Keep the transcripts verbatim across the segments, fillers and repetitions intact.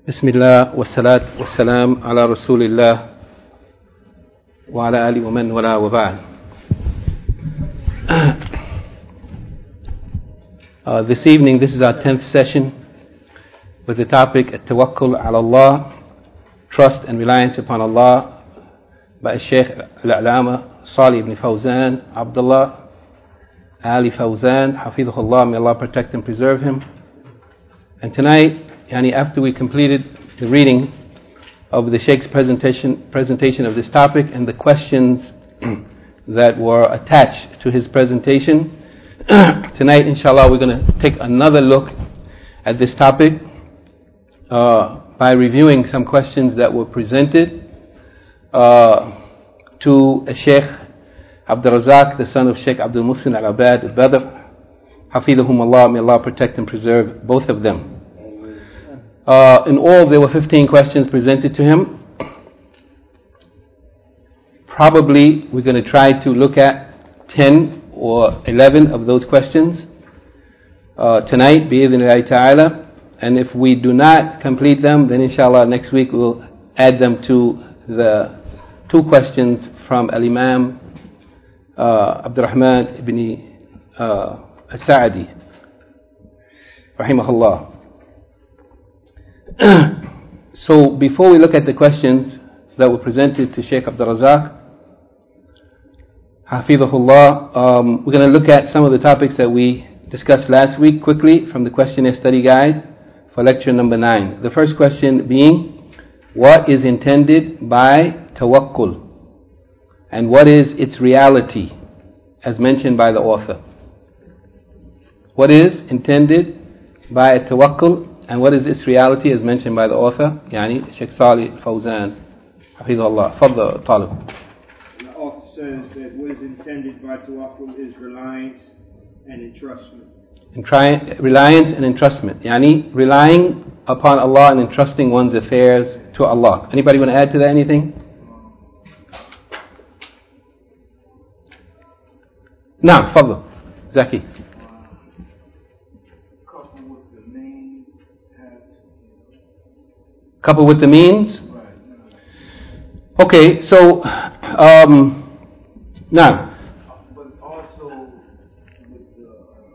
بسم الله والصلاة والسلام على رسول الله وعلى آله ومن والاه وبعد. Uh, this evening, this is our tenth session with the topic At-Tawakkul ala Allah, trust and reliance upon Allah, by Shaykh Al-A'lama Salih ibn Fawzan Abdullah Ali Fawzan, Hafidhullah, may Allah protect and preserve him. And tonight, yani after we completed the reading of the Shaykh's presentation presentation of this topic and the questions that were attached to his presentation, tonight inshallah we're going to take another look at this topic uh, by reviewing some questions that were presented uh, to Shaykh Abdul Razak, the son of Shaykh Abdul Muhsin Al-Abad Al-Badr, Hafidhahum Allah, may Allah protect and preserve both of them. Uh, in all, there were fifteen questions presented to him. Probably we're going to try to look at ten or eleven of those questions uh, tonight, bi-idhnillahi ta'ala. And if we do not complete them, then inshallah next week we'll add them to the two questions from Al-Imam uh, Abdurrahman ibn uh, As-Sa'di, rahimahullah. So before we look at the questions that were presented to Shaykh Abdul Razak, Hafidhahullah, um, we're going to look at some of the topics that we discussed last week quickly from the questionnaire study guide for lecture number nine. The first question being, what is intended by tawakkul and what is its reality as mentioned by the author? What is intended by tawakkul and what is its reality as mentioned by the author, yani Shaykh Salih Fawzan, Hafidhullah. Fadda Talib. The author says that what is intended by tawakkul is reliance and entrustment. Entri- reliance and entrustment, yani relying upon Allah and entrusting one's affairs to Allah. Anybody want to add to that anything? Naam, Fadda, Zaki. Coupled with the means? Okay, so, um, now. But also with the,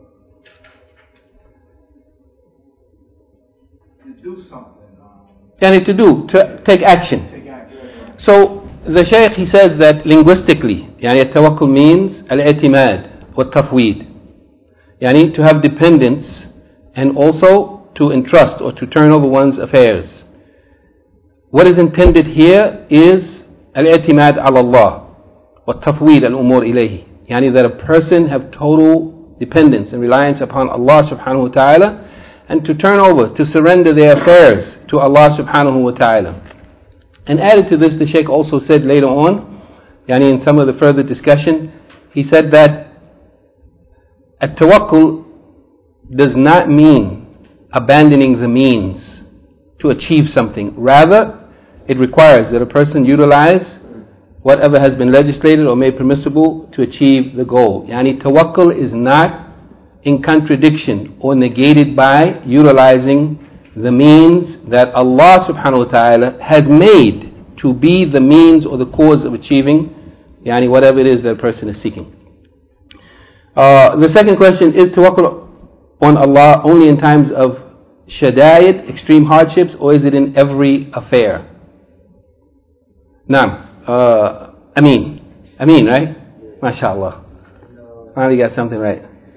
to do something. Um, Yani to do, to take action. take action. So, the Shaykh, he says that linguistically, yani at-tawakkul means al-i'timad wa tafweed. Yani to have dependence and also to entrust or to turn over one's affairs. What is intended here is al-i'timad ala Allah wa tafweed al-umur ilayhi. Yani that a person have total dependence and reliance upon Allah subhanahu wa ta'ala and to turn over, to surrender their affairs to Allah subhanahu wa ta'ala. And added to this, the Shaykh also said later on, yani in some of the further discussion, he said that at-tawakkul does not mean abandoning the means to achieve something. Rather, it requires that a person utilize whatever has been legislated or made permissible to achieve the goal. Yani tawakkul is not in contradiction or negated by utilizing the means that Allah subhanahu wa ta'ala has made to be the means or the cause of achieving yani whatever it is that a person is seeking. Uh, the second question, is tawakkul on Allah only in times of shada'id, extreme hardships, or is it in every affair? Naam, uh, Ameen, Ameen, right? MashaAllah. Finally got something right.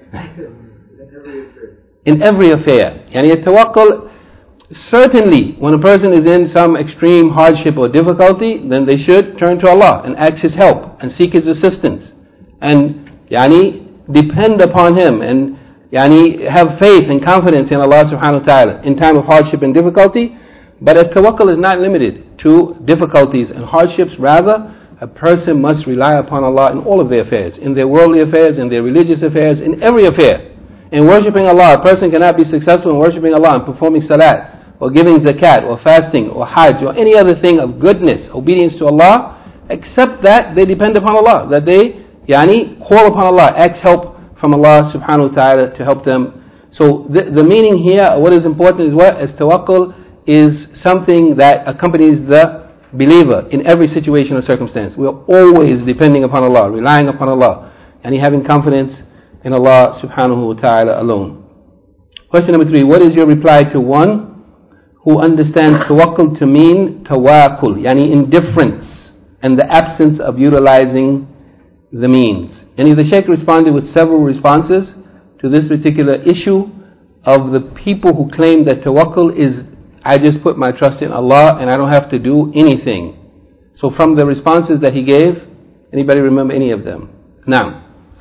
In every affair. Yani at-tawakkul, certainly when a person is in some extreme hardship or difficulty, then they should turn to Allah and ask His help and seek His assistance and yani depend upon Him and yani have faith and confidence in Allah subhanahu wa ta'ala in time of hardship and difficulty. But at-tawakkul is not limited to difficulties and hardships. Rather, a person must rely upon Allah in all of their affairs, in their worldly affairs, in their religious affairs, in every affair. In worshipping Allah, a person cannot be successful in worshipping Allah and performing salat, or giving zakat, or fasting, or hajj, or any other thing of goodness, obedience to Allah, except that they depend upon Allah, that they yani call upon Allah, ask help from Allah subhanahu wa ta'ala to help them. So the, the meaning here, what is important is what? As tawakkul is something that accompanies the believer in every situation or circumstance. We are always depending upon Allah, relying upon Allah, and having confidence in Allah subhanahu wa ta'ala alone. Question number three, what is your reply to one who understands tawakkul to mean tawakkul, yani indifference and the absence of utilizing the means? And the Shaykh responded with several responses to this particular issue of the people who claim that tawakkul is, I just put my trust in Allah and I don't have to do anything. So from the responses that he gave, anybody remember any of them? Now,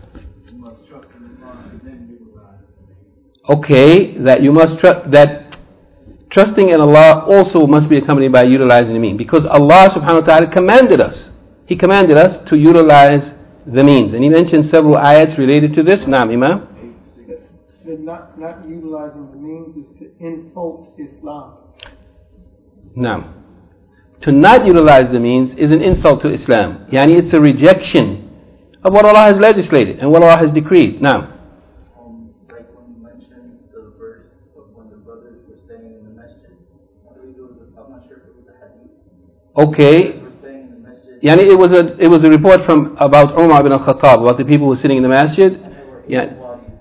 okay, that you must trust, that trusting in Allah also must be accompanied by utilizing the means, because Allah subhanahu wa ta'ala commanded us. He commanded us to utilize the means, and he mentioned several ayats related to this. Naam, Imam. Not, not utilizing the means is to insult Islam. Naam. To not utilize the means is an insult to Islam. Yani it's a rejection of what Allah has legislated and what Allah has decreed. Naam. Um, like when you mentioned the verse of when the brothers were staying in the masjid, I believe it was, I'm not sure if it was a hadith. Okay. Yani it was a it was a report from about Umar ibn al-Khattab, about the people who were sitting in the masjid. Yeah.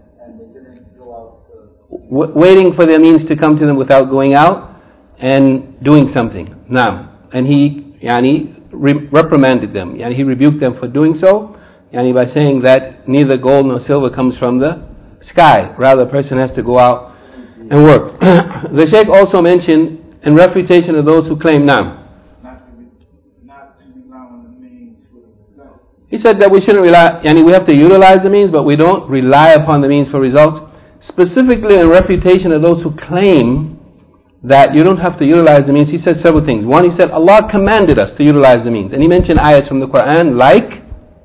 W- waiting for their means to come to them without going out and doing something. Now, and he yani, re- reprimanded them. Yani, he rebuked them for doing so, yani, by saying that neither gold nor silver comes from the sky. Rather, a person has to go out and work. The Shaykh also mentioned, in refutation of those who claim, now, Not to, re- not to rely on the means for themselves. he said that we shouldn't rely, yani, we have to utilize the means, but we don't rely upon the means for results. Specifically in refutation of those who claim that you don't have to utilize the means, he said several things. One, he said Allah commanded us to utilize the means, and he mentioned ayats from the Quran like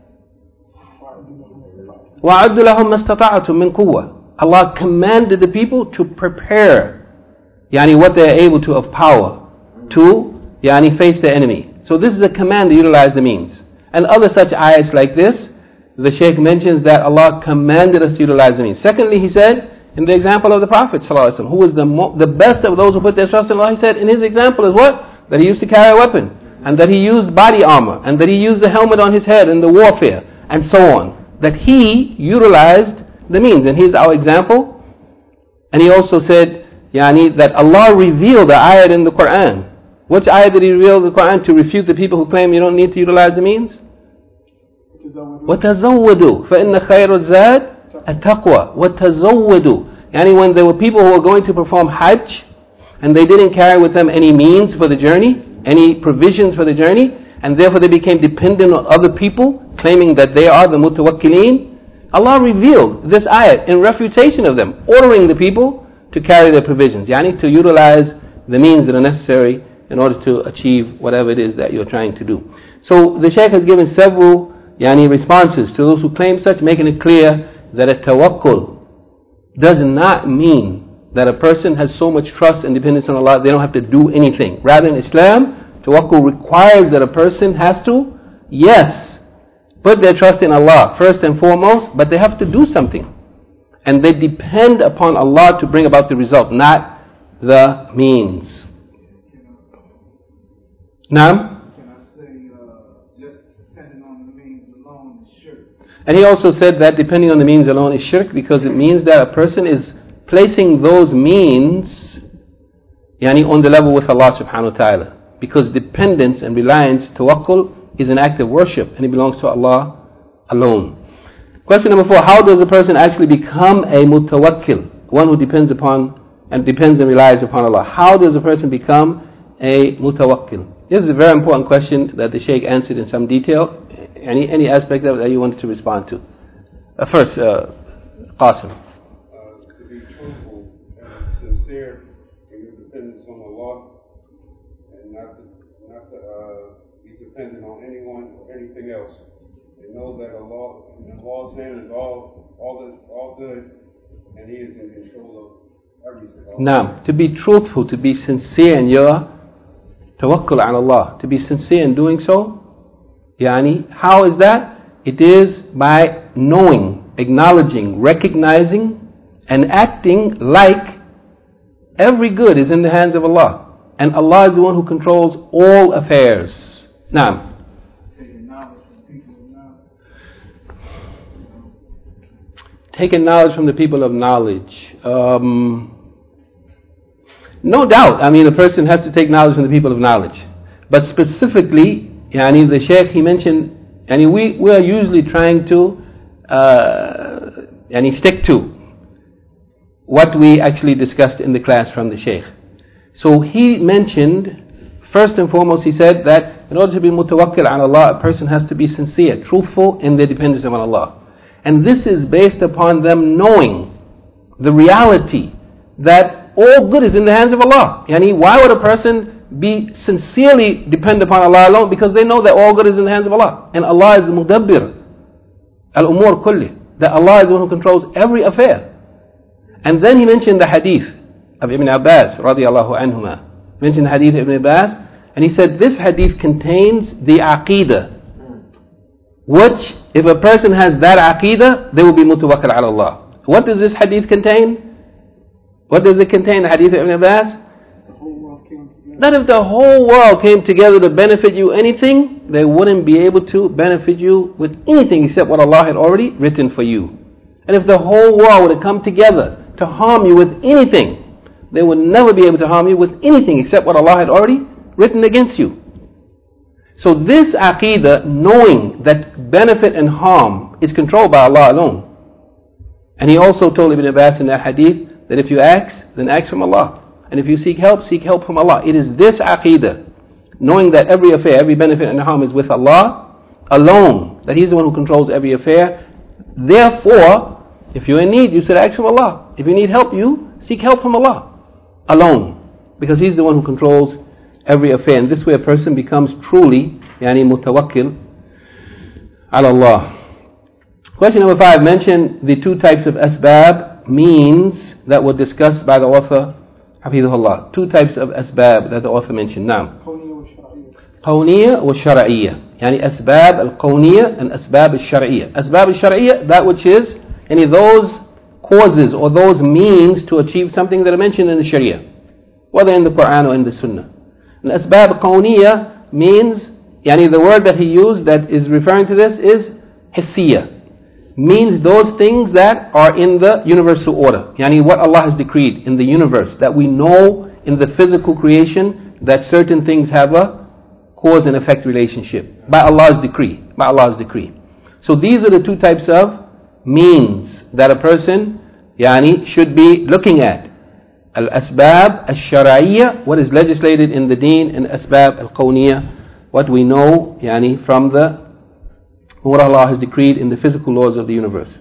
وَعَدُّ لَهُمْ مَا اسْتَطَعْتُم مِّن قُوَّةٍ. Allah commanded the people to prepare yani what they are able to of power to yani face the enemy. So this is a command to utilize the means. And other such ayats like this, the Shaykh mentions that Allah commanded us to utilize the means. Secondly, he said, in the example of the Prophet ﷺ, who was the mo- the best of those who put their trust in Allah, he said, in his example is what? That he used to carry a weapon, and that he used body armor, and that he used the helmet on his head in the warfare, and so on. That he utilized the means, and here's our example. And he also said, yani, that Allah revealed the ayat in the Quran. Which ayat did he reveal in the Quran to refute the people who claim you don't need to utilize the means? وَتَزَوَّدُوا فَإِنَّ خَيْرُ الزَّادِ التَّقْوَى وَتَزَوَّدُوا. Yani when there were people who were going to perform Hajj and they didn't carry with them any means for the journey, any provisions for the journey, and therefore they became dependent on other people, claiming that they are the mutawakkilin, Allah revealed this ayat in refutation of them, ordering the people to carry their provisions, yani to utilize the means that are necessary in order to achieve whatever it is that you're trying to do. So the Shaykh has given several yani responses to those who claim such, making it clear that a tawakkul does not mean that a person has so much trust and dependence on Allah they don't have to do anything. Rather, in Islam, tawakkul requires that a person has to, yes, put their trust in Allah first and foremost, but they have to do something. And they depend upon Allah to bring about the result, not the means. Naam? And he also said that depending on the means alone is shirk, because it means that a person is placing those means yani on the level with Allah subhanahu wa ta'ala. Because dependence and reliance, tawakkul, is an act of worship and it belongs to Allah alone. Question number four, how does a person actually become a mutawakkil? One who depends upon and depends and relies upon Allah. How does a person become a mutawakkil? This is a very important question that the Shaykh answered in some detail. Any any aspect of it that you wanted to respond to? Uh, first, uh, Qasim. Uh, to be truthful and sincere in your dependence on Allah, and not to, not to uh, be dependent on anyone or anything else. And know that Allah, in Allah's hand is all all the, all good, and He is in control of everything. Now, to be truthful, to be sincere in your tawakkul ala Allah, to be sincere in doing so. Yani, how is that? It is by knowing, acknowledging, recognizing, and acting like every good is in the hands of Allah. and Allah is the one who controls all affairs. Naam. Taking knowledge from people of knowledge. Taking knowledge from the people of knowledge. Um, no doubt, I mean, a person has to take knowledge from the people of knowledge. But specifically, yani the Shaykh, he mentioned, yani we, we are usually trying to uh, yani stick to what we actually discussed in the class from the Shaykh. So he mentioned, first and foremost, he said that in order to be mutawakkil on Allah, a person has to be sincere, truthful in their dependence on Allah. And this is based upon them knowing the reality that all good is in the hands of Allah. Yani, why would a person be sincerely dependent upon Allah alone? Because they know that all good is in the hands of Allah. And Allah is the mudabbir, al-umur kulli. That Allah is the one who controls every affair. And then he mentioned the hadith of Ibn Abbas, radiallahu anhuma. Mentioned the hadith of Ibn Abbas. And he said this hadith contains the aqidah. Which, if a person has that aqidah, they will be mutawakkil ala Allah. What does this hadith contain? What does it contain, the hadith of Ibn Abbas? That if the whole world came together to benefit you anything, they wouldn't be able to benefit you with anything except what Allah had already written for you. And if the whole world would have come together to harm you with anything, they would never be able to harm you with anything except what Allah had already written against you. So this aqidah, knowing that benefit and harm is controlled by Allah alone. And he also told Ibn Abbas in that hadith that if you ask, then ask from Allah. And if you seek help, seek help from Allah. It is this aqidah, knowing that every affair, every benefit and harm is with Allah alone, that He's the one who controls every affair. Therefore, if you're in need, you should ask from Allah. If you need help, you seek help from Allah alone, because He's the one who controls every affair. And this way a person becomes truly yani mutawakkil ala Allah. Question number five, mention the two types of asbab, means, that were discussed by the author, Hafidhullah. Two types of asbab that the author mentioned. Now, qawniya wa shar'iyya. Yani asbab al-qawniya and asbab al-shar'iyya. Asbab al-shar'iyya, that which is any those causes or those means to achieve something that are mentioned in the Sharia, whether in the Quran or in the Sunnah. And asbab qawniya means, yani the word that he used that is referring to this is hissiyya. Means those things that are in the universal order. Yani what Allah has decreed in the universe, that we know in the physical creation that certain things have a cause and effect relationship by Allah's decree. By Allah's decree. So these are the two types of means that a person yani should be looking at. Al-asbab al-shar'iyya, what is legislated in the deen, and asbab al-qawniyya, what we know yani from the what Allah has decreed in the physical laws of the universe.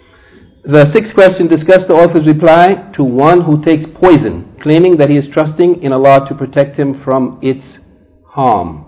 The sixth question discussed the author's reply to one who takes poison, claiming that he is trusting in Allah to protect him from its harm.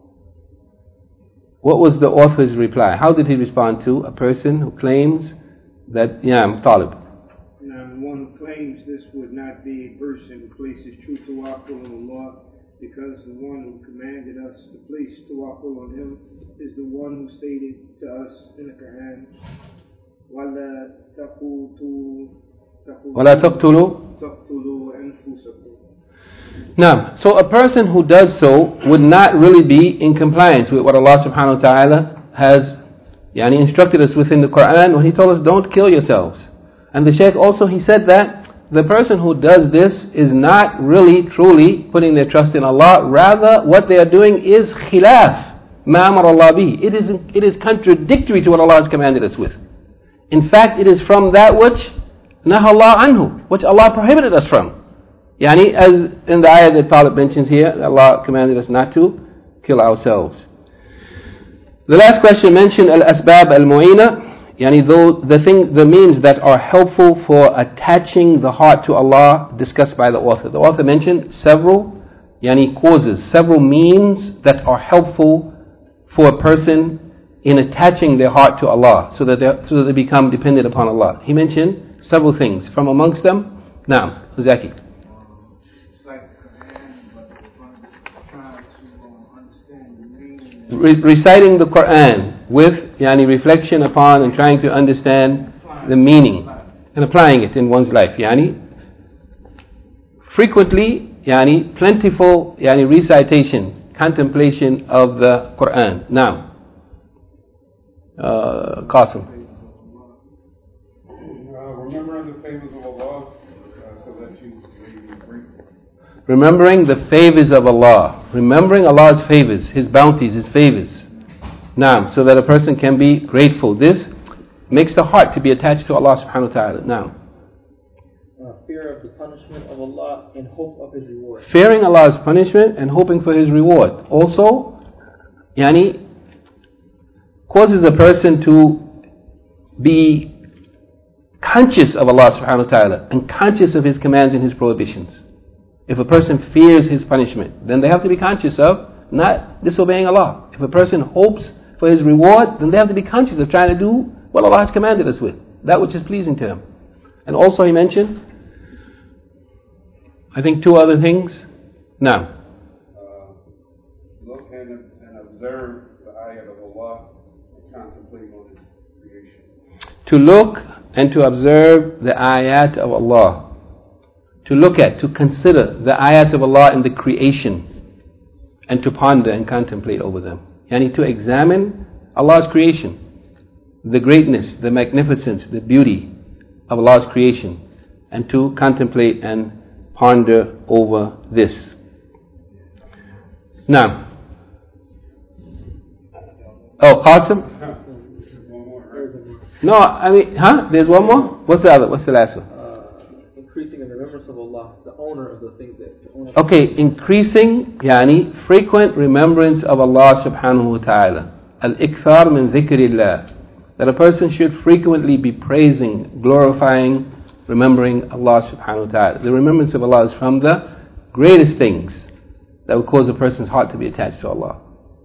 What was the author's reply? How did he respond to a person who claims that, yeah, I'm Talib? Now, one who claims this would not be a person who places true tawakkul on Allah, because the one who commanded us to place tawakkul on Him is the one who stated to us in the Quran, وَلَا تَقْتُلُوا وَلَا تَقْتُلُوا تَقْتُلُوا أَنفُسَكُمْ. Now, so a person who does so would not really be in compliance with what Allah subhanahu wa ta'ala has yani, instructed us within the Quran when He told us don't kill yourselves. And the Shaykh also, he said that the person who does this is not really truly putting their trust in Allah. Rather, what they are doing is khilaf ma amara Allah bihi. It is, it is contradictory to what Allah has commanded us with. In fact, it is from that which naha Allah anhu, which Allah prohibited us from. Yani, as in the ayah that Talib mentions here, Allah commanded us not to kill ourselves. The last question mentioned al-asbab al-mu'ina. Yani though the thing, the means that are helpful for attaching the heart to Allah, discussed by the author. The author mentioned several yani causes, several means that are helpful for a person in attaching their heart to Allah, so that they so that they become dependent upon Allah. He mentioned several things. From amongst them, now, Zaki. Re- reciting the Quran with yani reflection upon and trying to understand the meaning and applying it in one's life. Yani frequently yani plentiful yani recitation, contemplation of the Quran. Now, uh, Qasim. Uh, remembering the favors of Allah uh, so that you may be grateful. Remembering the favors of Allah. Remembering Allah's favors, His bounties, His favors. Now, so that a person can be grateful. This makes the heart to be attached to Allah subhanahu wa ta'ala. Now, uh, fear of the punishment of Allah and hope of His reward. Fearing Allah's punishment and hoping for His reward. Also, yani, causes a person to be conscious of Allah subhanahu wa ta'ala and conscious of His commands and His prohibitions. If a person fears His punishment, then they have to be conscious of not disobeying Allah. If a person hopes for His reward, then they have to be conscious of trying to do what Allah has commanded us with, that which is pleasing to Him. And also He mentioned, I think, two other things. Now, uh, look and, and observe the ayat of Allah and contemplate on His creation. To look and to observe the ayat of Allah. To look at, to consider the ayat of Allah in the creation, and to ponder and contemplate over them. Yani to examine Allah's creation, the greatness, the magnificence, the beauty of Allah's creation, and to contemplate and ponder over this. Now, oh, Qasim? No, I mean, huh? There's one more? What's the other? What's the last one? Increasing in the remembrance of Allah, the owner of the things that... The owner Okay, increasing, yani, frequent remembrance of Allah subhanahu wa ta'ala. Al-ikthar min dhikrillah. That a person should frequently be praising, glorifying, remembering Allah subhanahu wa ta'ala. The remembrance of Allah is from the greatest things that will cause a person's heart to be attached to Allah.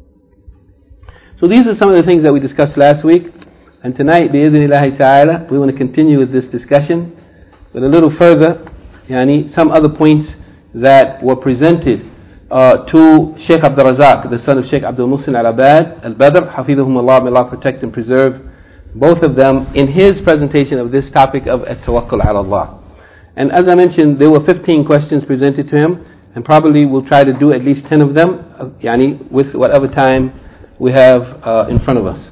So these are some of the things that we discussed last week. And tonight, bi-idhnillahi ta'ala, we want to continue with this discussion. But a little further, yani, some other points that were presented uh, to Shaykh Abdul Razak, the son of Shaykh Abdul Muhsin al-Abad, al-Badr, hafidhahum Allah, may Allah protect and preserve both of them in his presentation of this topic of at-tawakkul ala Allah. And as I mentioned, there were fifteen questions presented to him, and probably we'll try to do at least ten of them, uh, yani, with whatever time we have uh, in front of us.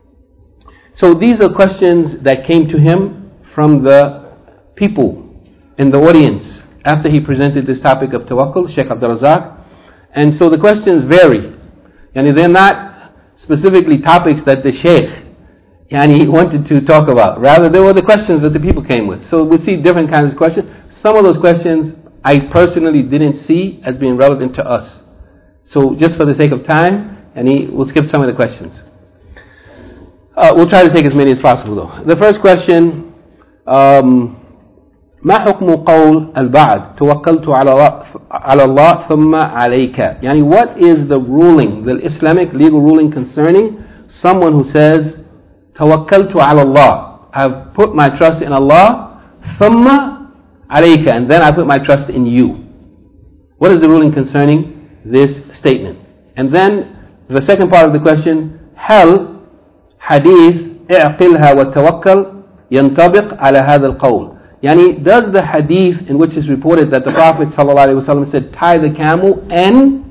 So these are questions that came to him from the people in the audience after he presented this topic of tawakkul, Shaykh Abdul Razak. And so the questions vary. Yani they're not specifically topics that the Shaykh yani, wanted to talk about. Rather, they were the questions that the people came with. So we see different kinds of questions. Some of those questions I personally didn't see as being relevant to us. So just for the sake of time, yani, we'll skip some of the questions. Uh, we'll try to take as many as possible though. The first question, um, ما حكم قول البعض توكلت على الله ثم عليك. يعني what is the ruling, the Islamic legal ruling concerning someone who says توكلت على الله, I've put my trust in Allah, ثم عليك, and then I put my trust in you. What is the ruling concerning this statement? And then the second part of the question, هل حديث اعقلها وتوكل ينطبق على هذا القول. Yani, does the hadith in which is reported that the Prophet ﷺ said, tie the camel and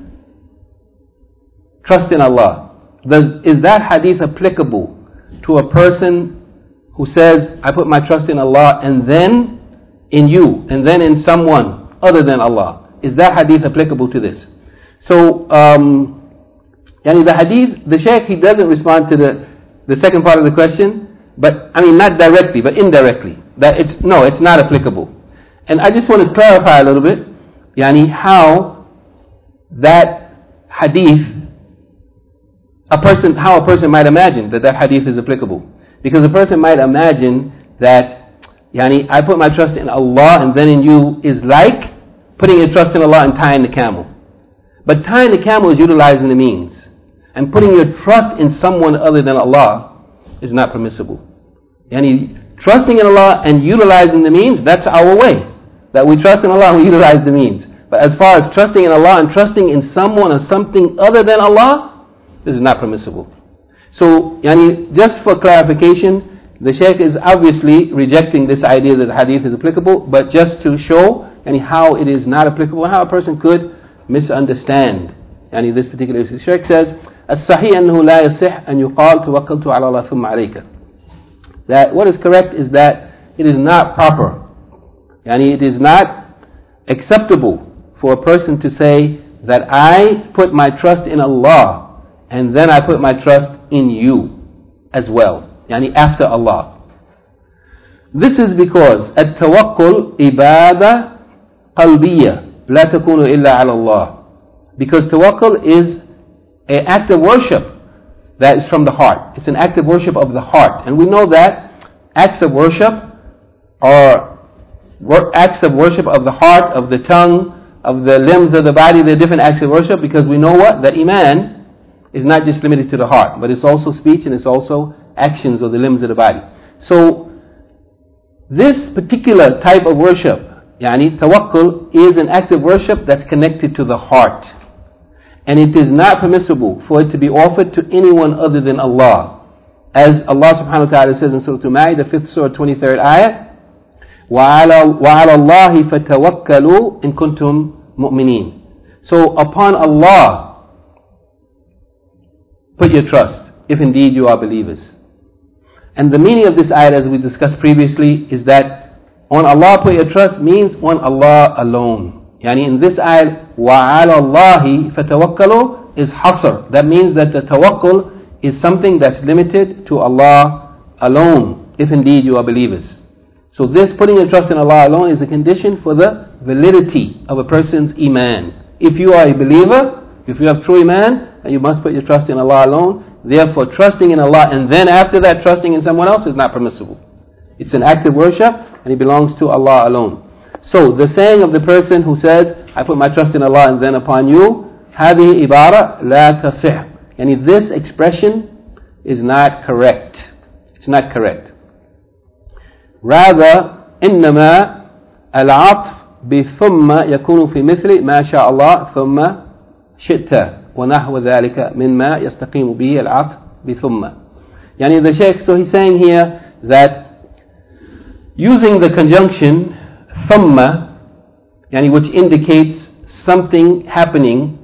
trust in Allah, does, is that hadith applicable to a person who says, I put my trust in Allah and then in you, and then in someone other than Allah? Is that hadith applicable to this? So, um, yani the hadith, the Shaykh, he doesn't respond to the, the second part of the question, but, I mean, not directly, but indirectly. That it's, no, it's not applicable. And I just want to clarify a little bit, yani, how that hadith, a person, how a person might imagine that that hadith is applicable. Because a person might imagine that, yani, I put my trust in Allah and then in you is like putting your trust in Allah and tying the camel. But tying the camel is utilizing the means. And putting your trust in someone other than Allah is not permissible. Yani, trusting in Allah and utilizing the means, that's our way. That we trust in Allah and we utilize the means. But as far as trusting in Allah and trusting in someone or something other than Allah, this is not permissible. So, yani, just for clarification, the Shaykh is obviously rejecting this idea that the hadith is applicable, but just to show and how it is not applicable, and how a person could misunderstand يعني this particular issue. The Shaykh says, الصحيح أنه لا يصح أن يقال توكلت على الله ثم عليك. That what is correct is that it is not proper, يعني it is not acceptable for a person to say that I put my trust in Allah and then I put my trust in you as well, يعني after Allah. This is because التوكل إبادة قلبية لا تكون إلا على الله. Because tawakkul is an act of worship that is from the heart. It's an act of worship of the heart. And we know that acts of worship are acts of worship of the heart, of the tongue, of the limbs of the body. They're different acts of worship because we know what? That Iman is not just limited to the heart, but it's also speech and it's also actions of the limbs of the body. So this particular type of worship, yani tawakkul, is an act of worship that's connected to the heart. And it is not permissible for it to be offered to anyone other than Allah. As Allah subhanahu wa ta'ala says in Surah Al-Ma'idah, fifth surah, twenty-third ayah, وَعَلَى اللَّهِ فَتَوَكَّلُوا إِن كُنْتُم مُؤْمِنِينَ. So upon Allah, put your trust, if indeed you are believers. And the meaning of this ayah, as we discussed previously, is that on Allah put your trust means on Allah alone. Yani in this ayah, وَعَلَى اللَّهِ فَتَوَكَّلُوا is hasr. That means that the tawakkul is something that's limited to Allah alone, if indeed you are believers. So this putting your trust in Allah alone is a condition for the validity of a person's Iman. If you are a believer, if you have true Iman, you must put your trust in Allah alone. Therefore, trusting in Allah and then after that trusting in someone else is not permissible. It's an act of worship and it belongs to Allah alone. So the saying of the person who says, I put my trust in Allah and then upon you, هذه عبارة لا تصح. And this expression is not correct. It's not correct. Rather, إنما العطف بثم يكون في مثل ما شاء الله ثم شئت ونحو ذلك مما يستقيم به العطف بثم. يعني the Shaykh, so he's saying here that using the conjunction ثم, يعني which indicates something happening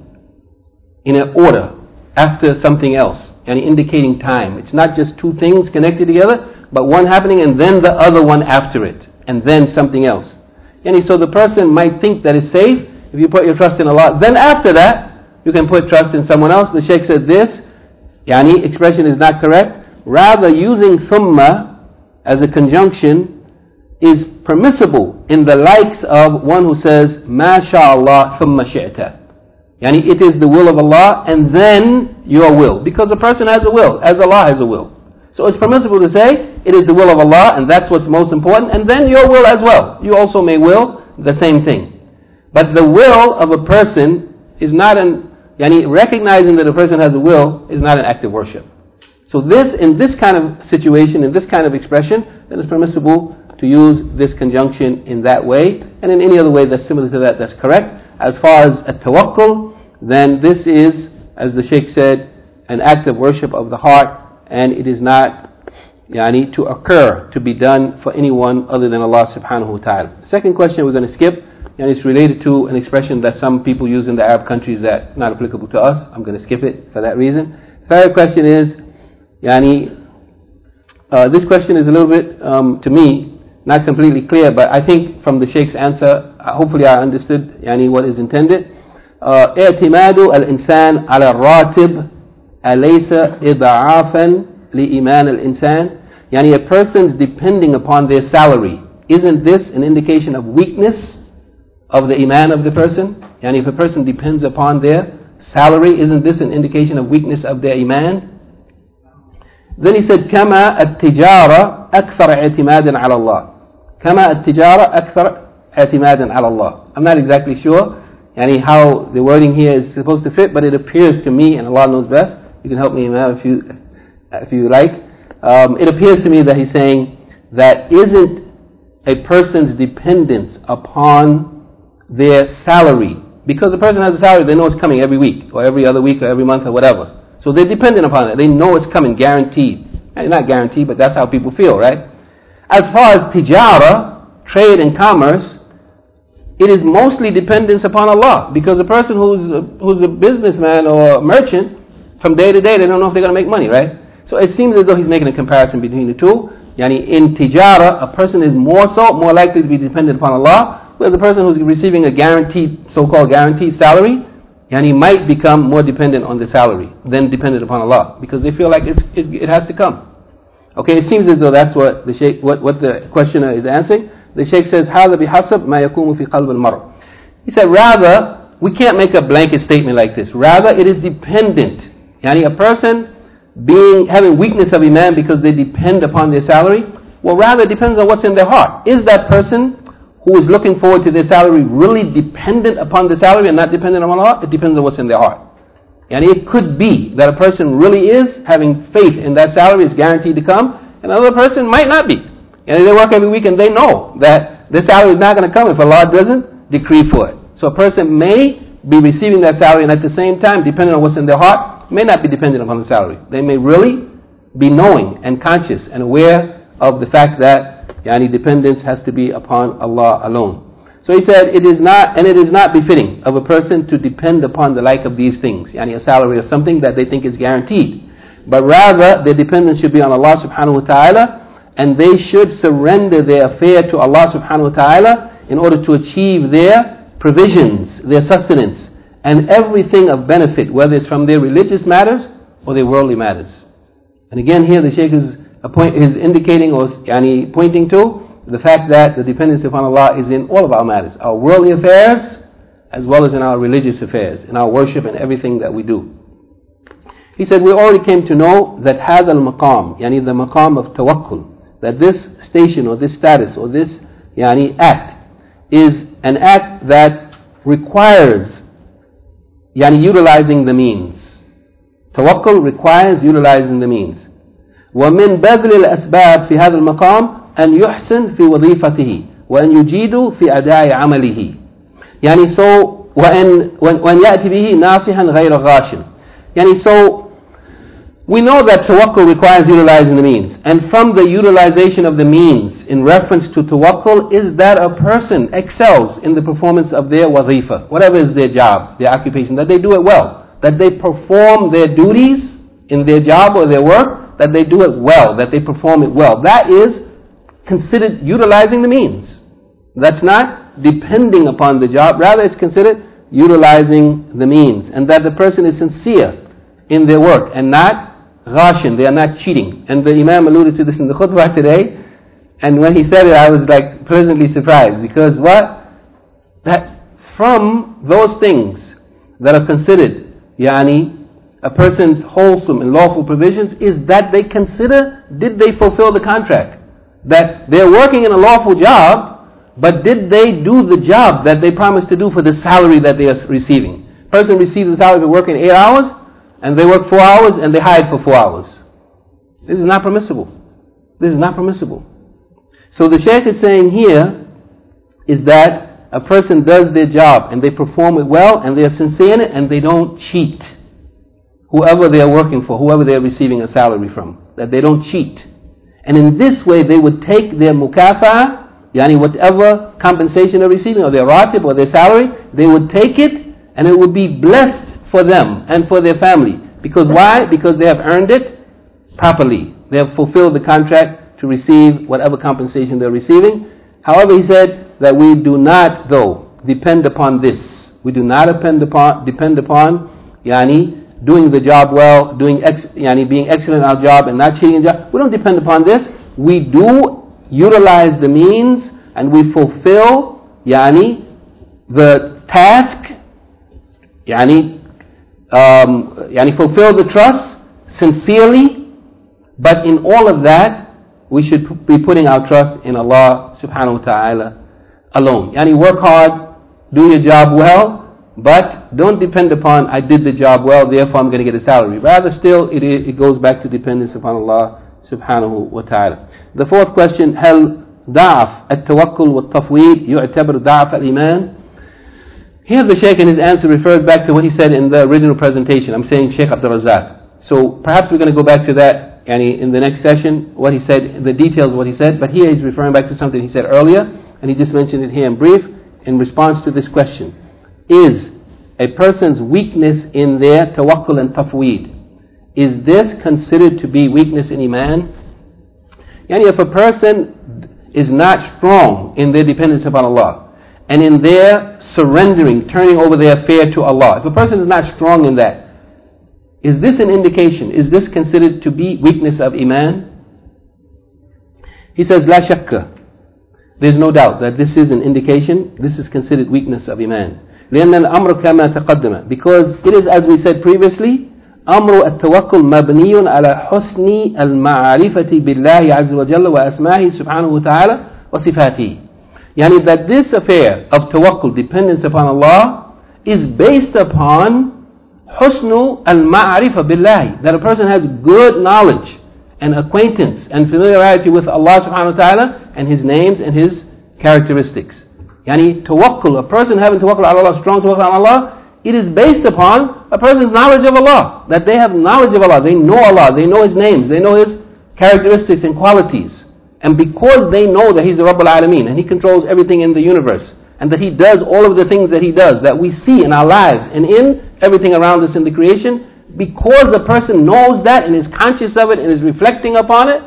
in an order after something else, yani indicating time. It's not just two things connected together, but one happening and then the other one after it, and then something else. Yani so the person might think that it's safe if you put your trust in Allah. Then after that, you can put trust in someone else. The Shaykh said this, yani expression is not correct. Rather, using thumma as a conjunction is permissible in the likes of one who says, Ma sha'Allah thumma shi'ta. Yani it is the will of Allah and then your will. Because a person has a will, as Allah has a will. So it's permissible to say, it is the will of Allah and that's what's most important, and then your will as well. You also may will the same thing. But the will of a person is not an, yani recognizing that a person has a will is not an act of worship. So this, in this kind of situation, in this kind of expression, then it's permissible to use this conjunction in that way, and in any other way that's similar to that, that's correct. As far as a tawakkul, then this is, as the Shaykh said, an act of worship of the heart, and it is not yani, to occur, to be done for anyone other than Allah subhanahu wa ta'ala. The second question we're going to skip, and it's related to an expression that some people use in the Arab countries that's not applicable to us. I'm going to skip it for that reason. Third question is, yani, uh, this question is a little bit, um, to me, not completely clear, but I think from the Shaykh's answer, uh, hopefully I understood yani, what is intended. اعتماد الإنسان على الراتب أليس إضعافا لإيمان الإنسان. Yani a person's depending upon their salary, isn't this an indication of weakness of the iman of the person? Yani if a person depends upon their salary, isn't this an indication of weakness of their iman? Then he said, كما التجارة أكثر اعتمادا على الله. كما التجارة أكثر اعتمادا على الله. I'm not exactly sure yani how the wording here is supposed to fit, but it appears to me, and Allah knows best, you can help me out if you, if you like. Um, it appears to me that he's saying that isn't a person's dependence upon their salary, because the person has a salary, they know it's coming every week, or every other week, or every month, or whatever. So they're dependent upon it. They know it's coming, guaranteed. And not guaranteed, but that's how people feel, right? As far as tijara, trade and commerce, it is mostly dependence upon Allah. Because a person who's a, who's a businessman or a merchant, from day to day they don't know if they're going to make money, right? So it seems as though he's making a comparison between the two. Yani in tijara, a person is more so, more likely to be dependent upon Allah, whereas a person who's receiving a guaranteed, so-called guaranteed salary, yani might become more dependent on the salary than dependent upon Allah, because they feel like it's, it, it has to come. Okay, it seems as though that's what the Shaykh, what, what the questioner is answering. The Shaykh says, هذا بحسب ما يكون في قلب المرء. He said, rather, we can't make a blanket statement like this. Rather, it is dependent. Yani a person being having weakness of iman because they depend upon their salary, well, rather it depends on what's in their heart. Is that person who is looking forward to their salary really dependent upon the salary and not dependent on Allah? It depends on what's in their heart. And it could be that a person really is having faith in that salary is guaranteed to come, and another person might not be. And they work every week and they know that the salary is not going to come if Allah doesn't decree for it. So a person may be receiving that salary and at the same time, depending on what's in their heart, may not be dependent upon the salary. They may really be knowing and conscious and aware of the fact that yani dependence has to be upon Allah alone. So he said, it is not, and it is not befitting of a person to depend upon the like of these things, yani a salary or something that they think is guaranteed. But rather, their dependence should be on Allah subhanahu wa ta'ala, and they should surrender their affair to Allah subhanahu wa ta'ala in order to achieve their provisions, their sustenance, and everything of benefit, whether it's from their religious matters or their worldly matters. And again here the Shaykh is, point, is indicating or yani, pointing to the fact that the dependence upon Allah is in all of our matters, our worldly affairs as well as in our religious affairs, in our worship and everything that we do. He said, we already came to know that هذا المقام, yani the maqam of tawakkul, that this station or this status or this yani act is an act that requires yani utilizing the means. Tawakkul requires utilizing the means. ومن بذل الأسباب في هذا المقام أن يحسن في وظيفته وأن يجيد في أداء عمله. يعني so وأن وأن يأتي به ناصحا غير غاش. يعني so we know that tawakkul requires utilizing the means, and from the utilization of the means in reference to tawakkul is that a person excels in the performance of their wazifa, whatever is their job, their occupation, that they do it well, that they perform their duties in their job or their work, that they do it well, that they perform it well. That is considered utilizing the means. That's not depending upon the job, rather it's considered utilizing the means, and that the person is sincere in their work and not ghashin, they are not cheating. And the Imam alluded to this in the khutbah today, and when he said it I was like pleasantly surprised, because what? That from those things that are considered yani a person's wholesome and lawful provisions is that they consider, did they fulfill the contract? That they're working in a lawful job, but did they do the job that they promised to do for the salary that they are receiving? Person receives a salary for working eight hours, and they work four hours and they hide for four hours. This is not permissible. This is not permissible. So the Shaykh is saying here is that a person does their job and they perform it well and they are sincere in it and they don't cheat whoever they are working for, whoever they are receiving a salary from, that they don't cheat. And in this way they would take their mukafa, yani whatever compensation they're receiving, or their ratib or their salary, they would take it and it would be blessed for them and for their family. Because why? Because they have earned it properly. They have fulfilled the contract to receive whatever compensation they're receiving. However, he said that we do not, though, depend upon this. We do not depend upon, depend upon yani, doing the job well, doing ex, yani, being excellent in our job and not cheating in the job. We don't depend upon this. We do utilize the means and we fulfill yani, the task, yani, Um, yani fulfill the trust sincerely, but in all of that we should be putting our trust in Allah subhanahu wa ta'ala alone. Yani work hard, do your job well, but don't depend upon I did the job well, therefore I'm going to get a salary. Rather still it, it goes back to dependence upon Allah subhanahu wa ta'ala. The fourth question, هل ضعف التوكل والتفويض يعتبر ضعف الإيمان? Here the Shaykh in his answer refers back to what he said in the original presentation. I'm saying Shaykh Abdul Razak. So perhaps we're going to go back to that yani, in the next session, what he said, the details of what he said. But here he's referring back to something he said earlier, and he just mentioned it here in brief. in response to this question, is a person's weakness in their tawakkul and tafweed, is this considered to be weakness in iman? Yani if a person is not strong in their dependence upon Allah and in their surrendering, turning over their affair to Allah, if a person is not strong in that, is this an indication? Is this considered to be weakness of iman? He says, La shakka. There's no doubt that this is an indication, this is considered weakness of iman. لأن الأمر كما تقدم, because it is, as we said previously, أمر التوكل مبني على حسن المعرفة بالله عز وجل وأسمائه سبحانه وتعالى وصفاته. Yani that this affair of tawakkul, dependence upon Allah, is based upon حسن المعرفة بالله, that a person has good knowledge and acquaintance and familiarity with Allah subhanahu wa ta'ala and His names and His characteristics. Yani tawakkul, a person having tawakkul ala Allah, strong tawakkul on Allah, it is based upon a person's knowledge of Allah, that they have knowledge of Allah, they know Allah, they know His names, they know His characteristics and qualities. And because they know that He's the Rabbul Alameen and He controls everything in the universe, and that He does all of the things that He does, that we see in our lives and in everything around us in the creation, because the person knows that and is conscious of it and is reflecting upon it,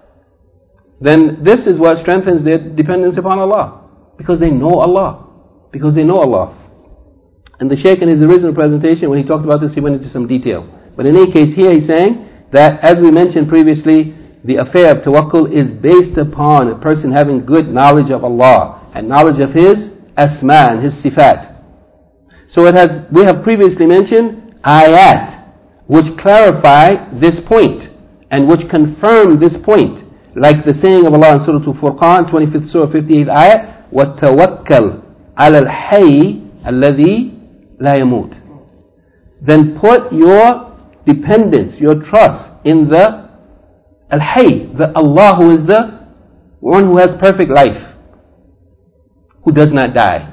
then this is what strengthens their dependence upon Allah. Because they know Allah. Because they know Allah. And the Shaykh in his original presentation, when he talked about this, he went into some detail. But in any case, here he's saying that, as we mentioned previously, the affair of tawakkul is based upon a person having good knowledge of Allah and knowledge of His asma and His sifat. So it has, we have previously mentioned ayat which clarify this point and which confirm this point, like the saying of Allah in Surah Al-Furqan, twenty-fifth Surah, fifty-eighth ayat, وَتَوَكَّلْ عَلَى الْحَيِّ الَّذِي لَا يَمُوتُ. Then put your dependence, your trust in the Al-Hayy, the Allah who is the one who has perfect life, who does not die.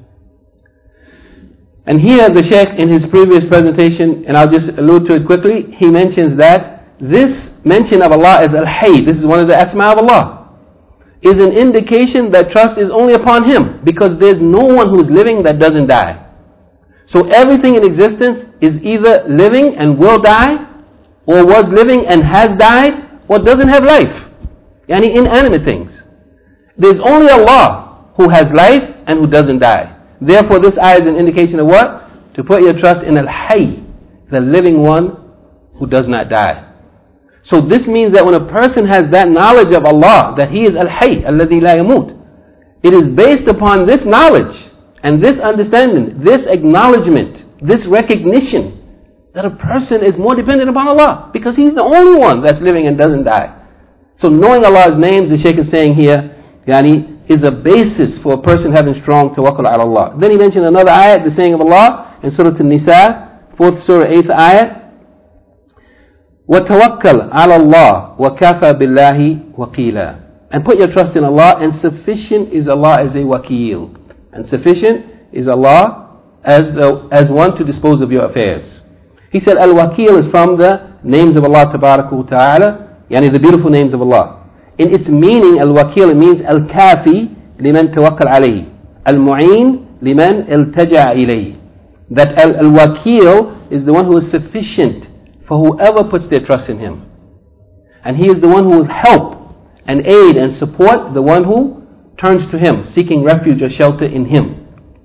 And here the Shaykh in his previous presentation, and I'll just allude to it quickly, he mentions that this mention of Allah as Al-Hayy, this is one of the asma of Allah, is an indication that trust is only upon Him, because there's no one who's living that doesn't die. So everything in existence is either living and will die, or was living and has died, or doesn't have life. Yani inanimate things. There's only Allah who has life and who doesn't die. Therefore this ayah is an indication of what? To put your trust in Al-Hayy, the living one who does not die. So this means that when a person has that knowledge of Allah, that He is Al-Hayy, alladhi la yamut, it is based upon this knowledge and this understanding, this acknowledgement, this recognition, that a person is more dependent upon Allah, because He's the only one that's living and doesn't die. So knowing Allah's names, the Shaykh is saying here, yani, is a basis for a person having strong tawakkul ala Allah. Then he mentioned another ayat, the saying of Allah in Surah An-Nisa, fourth Surah, eighth ayat, وَتَوَكَّلْ عَلَى اللَّهِ وَكَافَى بِاللَّهِ وَكِيلًا. And put your trust in Allah, and sufficient is Allah as a wakeel. And sufficient is Allah as, a, as one to dispose of your affairs. He said, Al-Wakeel is from the names of Allah Tabaraka wa Ta'ala, yani the beautiful names of Allah. In its meaning, Al-Wakeel, it means Al-Kafi liman tawakkal alayhi, Al-Mu'een liman iltaja ilayhi. That Al-Wakeel is the one who is sufficient for whoever puts their trust in Him. And He is the one who will help and aid and support the one who turns to Him, seeking refuge or shelter in Him.